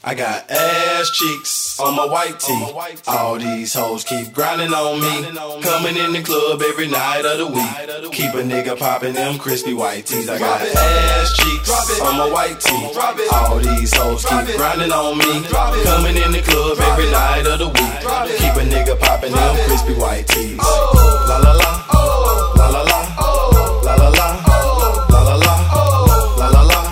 I got ass cheeks on my white tee. All these hoes keep grinding on me. Coming in the club every night of the week. Keep a nigga popping them crispy white tees. I got ass cheeks on my white tee. All these hoes keep grinding on me. Coming in the club every night of the week. Keep a nigga popping them crispy white tees. La la la, la la la, la la la, la la la, la la la.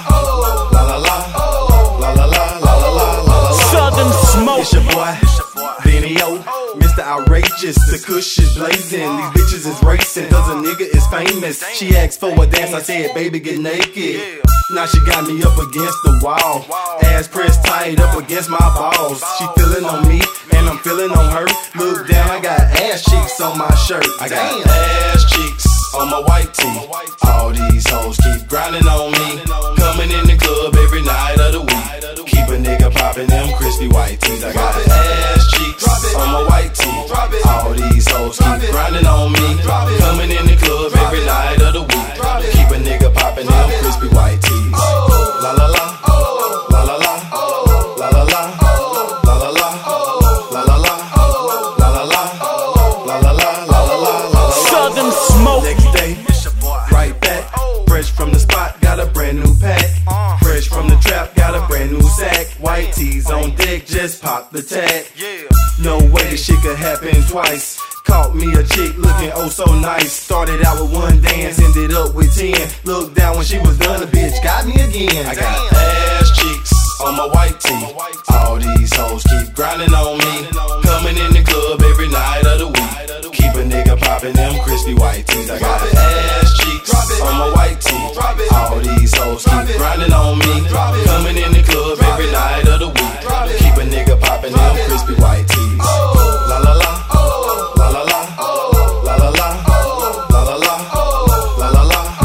It's your boy, Benny O, Mr. Outrageous. The kush is blazing, these bitches is racing, cause a nigga is famous. She asked for a dance, I said, baby, get naked. Now she got me up against the wall, ass pressed tight up against my balls. She feeling on me, and I'm feeling on her. Look down, I got ass cheeks on my shirt. I got ass cheeks on my white tee. All these hoes keep grinding on me. Coming in the club every night of the week. Keep a nigga popping them crispy white tees. I got ass cheeks on my white tee. All these hoes keep grinding on me. Coming in the club every night of the week. Keep a nigga popping them crispy white tees. La la la, la la la, la la la, la la la, la la la, la la la, la la la, la la. Southern Smoke. Next day, right back, fresh from the spot, got a brand new pack. Fresh from the trap, got a brand new sack. White tees on deck, just pop the tag. No way this shit could happen twice. Caught me a chick looking oh so nice. Started out with one dance, ended up with 10. Looked down when she was done, the bitch got me again. I got ass cheeks on my white tee. All these hoes keep grinding on me. Coming in the club every night of the week. Keep a nigga popping them crispy white tees. I got ass cheeks on my white tee. All these hoes keep grinding on me. Coming in the club every night of the week. Keep a nigga popping them crispy white tees. La la la, la la la, la la la, la la la, la la la,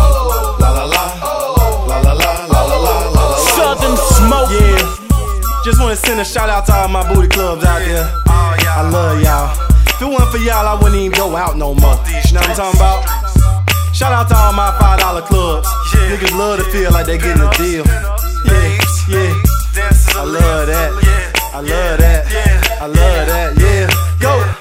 la la la, la la la, la la. Southern Smoke. Yeah, just wanna send a shout out to all my booty clubs out there. I love y'all. If it wasn't for y'all, I wouldn't even go out no more. You know what I'm talking about? Shout out to all my $5 clubs. Niggas love to feel like they getting a deal. Yeah, yeah. I love that. I love that. I love that. Yeah.